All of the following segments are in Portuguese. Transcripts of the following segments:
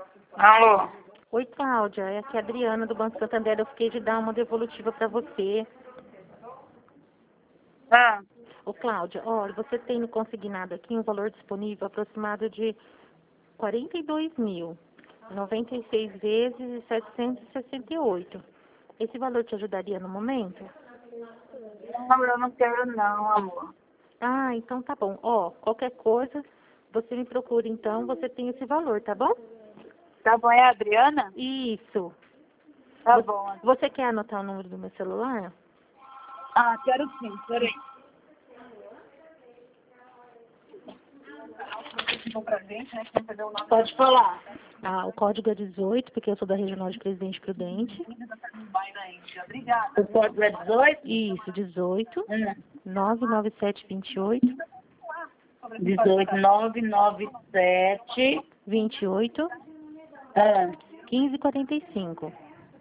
Alô? Oi, Cláudia. É aqui a Adriana do Banco Santander. Eu fiquei de dar uma devolutiva para você. Ah, Ô, Cláudia, olha, você tem no consignado aqui um valor disponível aproximado de 42 mil, 96 vezes e 768. Esse valor te ajudaria no momento? não, eu não quero não, amor. Ah, então tá bom. Ó, qualquer coisa, você me procura então, você tem esse valor, tá bom? Tá bom, é a Adriana? Isso. Tá bom. Você quer anotar o número do meu celular? Ah, quero sim, peraí. Pode falar. Ah, o código é 18, porque eu sou da Regional de Presidente Prudente. O código é 18? Isso, 18 99728 18997 28 ah, 1545.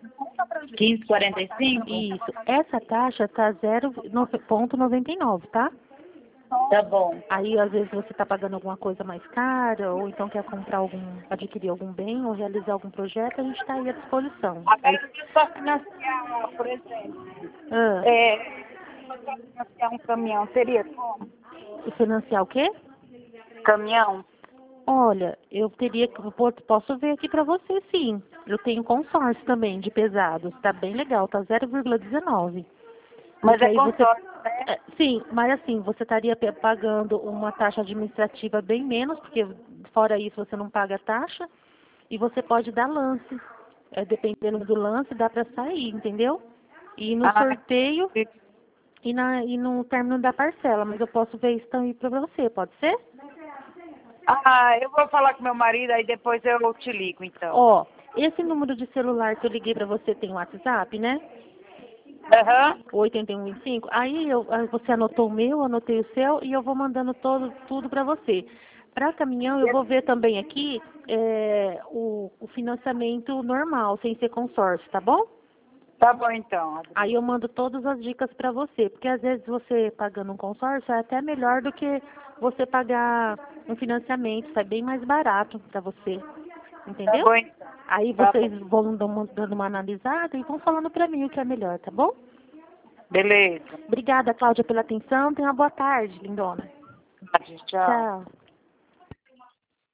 1545? Isso. Essa taxa tá 0,99, tá? Tá bom. Aí, às vezes, você está pagando alguma coisa mais cara, ou então quer comprar adquirir algum bem, ou realizar algum projeto, a gente está aí à disposição. Agora, para financiar, por exemplo, Ah, para financiar um caminhão, seria como? financiar o quê? Caminhão? Olha, eu teria que, posso ver aqui para você, sim. Eu tenho consórcio também de pesados, tá bem legal, tá 0,19. Mas Porque é aí você, consórcio, né? sim, mas assim, você estaria pagando uma taxa administrativa bem menos, porque fora isso você não paga taxa, e você pode dar lance. Dependendo do lance, dá para sair, entendeu? E no Ah, sorteio e no término da parcela, mas eu posso ver isso também para você, pode ser? eu vou falar com meu marido, aí depois eu te ligo, então. Ó, esse número de celular que eu liguei para você tem WhatsApp, né? Aham. 8125. Aí você anotou o meu, eu anotei o seu e eu vou mandando tudo para você. Para caminhão, eu vou ver também aqui o financiamento normal, sem ser consórcio, tá bom? Tá bom, então. Aí eu mando todas as dicas para você, porque às vezes você pagando um consórcio é até melhor do que você pagar um financiamento, sai bem mais barato para você, Tá entendeu? bom, então. Aí Tá vocês bom. vão dando uma analisada e vão falando para mim o que é melhor, tá bom? Beleza. Obrigada, Cláudia, pela atenção. Tenha uma boa tarde, lindona. Tchau. Tchau.